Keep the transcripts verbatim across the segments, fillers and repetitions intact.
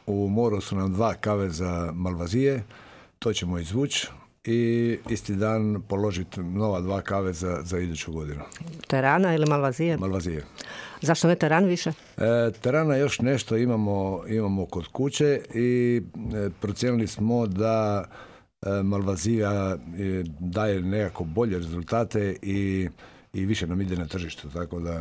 u moru su nam dva kaveza malvazije, to ćemo izvući i isti dan položiti nova dva kaveza za iduću godinu. Terana ili malvazije? Malvazije. Zašto ne teran više? E, terana još nešto imamo, imamo kod kuće i e, procijenili smo da e, malvazija e, daje nekako bolje rezultate i, i više nam ide na tržištu, tako da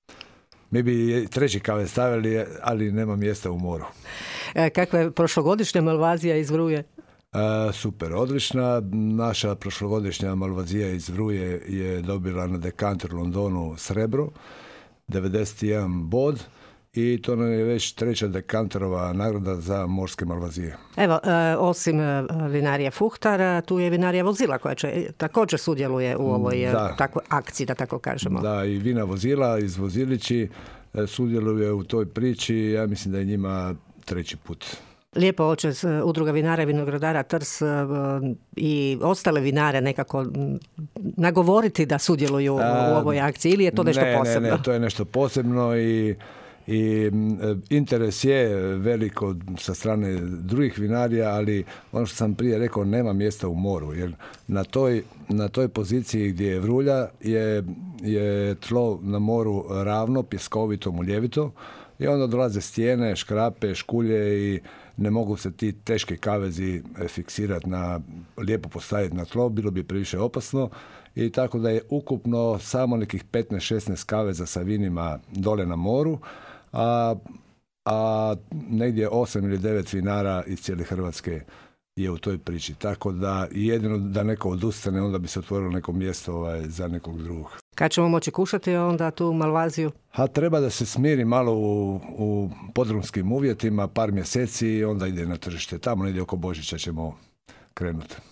mi bi treći kavez stavili, ali nema mjesta u moru. E, kakva je prošlogodišnja malvazija iz Vruje? E, super, odlična. Naša prošlogodišnja malvazija iz Vruje je dobila na dekanter Londonu srebro, devedeset jedan bod, i to nam je već treća dekanterova nagrada za morske malvazije. Evo, e, osim e, vinarije Fuhtar, tu je vinarija Vozila koja će, također sudjeluje u ovoj da. takvoj akciji, da tako kažemo. Da, i vina Vozila iz Vozilići e, sudjeluje u toj priči, ja mislim da je njima treći put. Lijepo hoće Udruga vinara i vinogradara Trst i ostale vinare nekako nagovoriti da sudjeluju A, u ovoj akciji, ili je to nešto ne, posebno? Ne, ne, to je nešto posebno i, i interes je veliko sa strane drugih vinarija, ali ono što sam prije rekao, nema mjesta u moru, jer na toj, na toj poziciji gdje je Vrulja je, je tlo na moru ravno, pjeskovito, muljevito, i onda dolaze stijene, škrape, škulje i ne mogu se ti teški kavezi fiksirati na, lijepo postaviti na tlo, bilo bi previše opasno, i tako da je ukupno samo nekih petnaest šesnaest kaveza sa vinima dole na moru, a, a negdje osam ili devet vinara iz cijele Hrvatske je u toj priči. Tako da jedino da neko odustane, onda bi se otvorilo neko mjesto ovaj, za nekog drugog. Kad ćemo moći kušati onda tu malvaziju? A treba da se smiri malo u, u podrumskim uvjetima, par mjeseci, i onda ide na tržište. Tamo negdje oko Božića ćemo krenuti.